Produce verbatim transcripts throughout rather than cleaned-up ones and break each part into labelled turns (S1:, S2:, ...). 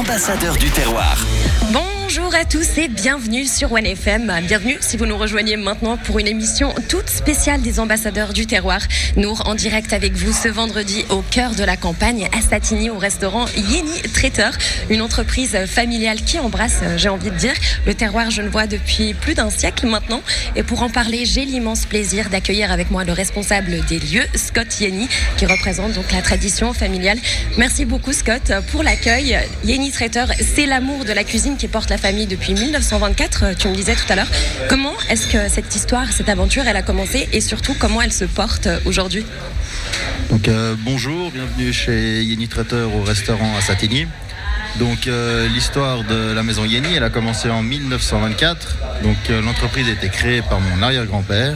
S1: ambassadeurs du terroir.
S2: Bonjour à tous et bienvenue sur One F M. Bienvenue si vous nous rejoignez maintenant pour une émission toute spéciale des ambassadeurs du terroir. Nour en direct avec vous ce vendredi au cœur de la campagne à Satigny au restaurant Yeni Traiteur, une entreprise familiale qui embrasse, j'ai envie de dire, le terroir genevois depuis plus d'un siècle maintenant. Et pour en parler, j'ai l'immense plaisir d'accueillir avec moi le responsable des lieux, Scott Yeni, qui représente donc la tradition familiale. Merci beaucoup Scott pour l'accueil. Yeni Traiteur, c'est l'amour de la cuisine qui porte la famille depuis mille neuf cent vingt-quatre, tu me disais tout à l'heure. Comment est-ce que cette histoire, cette aventure, elle a commencé et surtout comment elle se porte aujourd'hui ?
S3: Donc euh, bonjour, bienvenue chez Yeni Traiteur au restaurant à Satigny. Donc euh, l'histoire de la maison Yeni, elle a commencé en mille neuf cent vingt-quatre. Donc euh, l'entreprise a été créée par mon arrière-grand-père.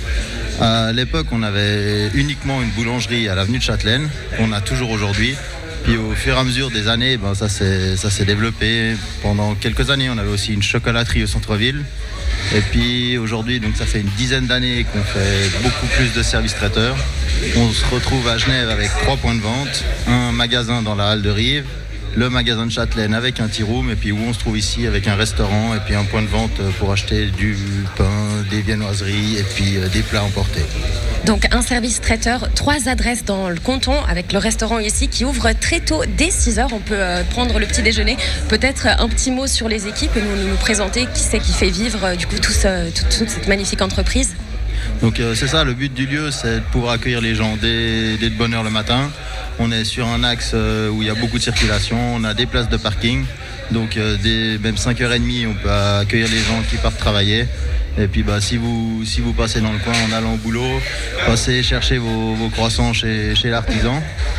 S3: À l'époque, on avait uniquement une boulangerie à l'avenue de Châtelaine, qu'on a toujours aujourd'hui. Puis au fur et à mesure des années, ben, ça, s'est, ça s'est développé. Pendant quelques années, on avait aussi une chocolaterie au centre-ville. Et puis aujourd'hui, donc ça fait une dizaine d'années qu'on fait beaucoup plus de services traiteurs. On se retrouve à Genève avec trois points de vente, un magasin dans la halle de Rive, le magasin de Châtelaine avec un tea room, et puis où on se trouve ici avec un restaurant et puis un point de vente pour acheter du pain, des viennoiseries et puis des plats emportés.
S2: Donc un service traiteur, trois adresses dans le canton avec le restaurant ici qui ouvre très tôt, dès six heures. On peut euh, prendre le petit déjeuner. Peut-être un petit mot sur les équipes et nous, nous présenter qui c'est qui fait vivre euh, du coup tout ce, tout, toute cette magnifique entreprise.
S3: Donc euh, c'est ça, le but du lieu, c'est de pouvoir accueillir les gens dès, dès de bonne heure le matin. On est sur un axe euh, où il y a beaucoup de circulation, on a des places de parking. Donc euh, dès même cinq heures trente, on peut accueillir les gens qui partent travailler. Et puis bah, si, vous, si vous passez dans le coin en allant au boulot, passez chercher vos, vos croissants chez, chez l'artisan.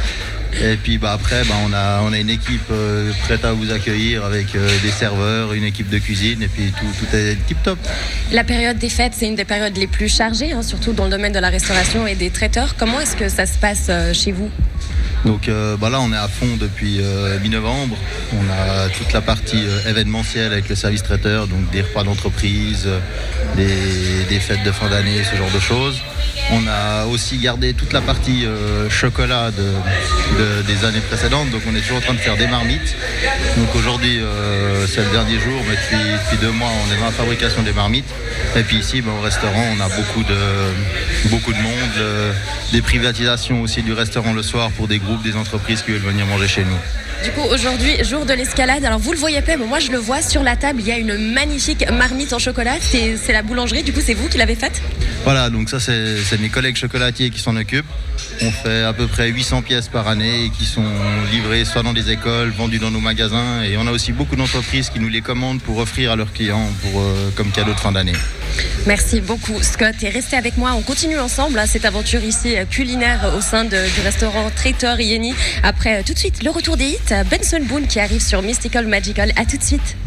S3: Et puis bah, après, bah, on, a, on a une équipe euh, prête à vous accueillir avec euh, des serveurs, une équipe de cuisine et puis tout, tout est tip-top.
S2: La période des fêtes, c'est une des périodes les plus chargées, hein, surtout dans le domaine de la restauration et des traiteurs. Comment est-ce que ça se passe euh, chez vous ?
S3: Donc euh, bah là on est à fond depuis euh, mi-novembre. On a toute la partie euh, événementielle avec le service traiteur, donc des repas d'entreprise, euh, des, des fêtes de fin d'année, ce genre de choses. On a aussi gardé toute la partie euh, chocolat de, de, des années précédentes, donc on est toujours en train de faire des marmites. Donc aujourd'hui euh, c'est le dernier jour, mais depuis, depuis deux mois on est dans la fabrication des marmites. Et puis ici bah, au restaurant on a beaucoup de, beaucoup de monde, euh, des privatisations aussi du restaurant le soir pour des groupes, des entreprises qui veulent venir manger chez nous.
S2: Du coup, aujourd'hui, jour de l'escalade, alors vous le voyez pas, mais moi je le vois sur la table, il y a une magnifique marmite en chocolat, c'est, c'est la boulangerie, du coup c'est vous qui l'avez faite ?
S3: Voilà, donc ça c'est, c'est mes collègues chocolatiers qui s'en occupent. On fait à peu près huit cents pièces par année qui sont livrées soit dans des écoles, vendues dans nos magasins, et on a aussi beaucoup d'entreprises qui nous les commandent pour offrir à leurs clients pour, euh, comme cadeau de fin d'année.
S2: Merci beaucoup Scott et restez avec moi, on continue ensemble hein, cette aventure ici culinaire au sein de, du restaurant Traiteur Yeni. Après tout de suite le retour des hits, Benson Boone qui arrive sur Mystical Magical, à tout de suite.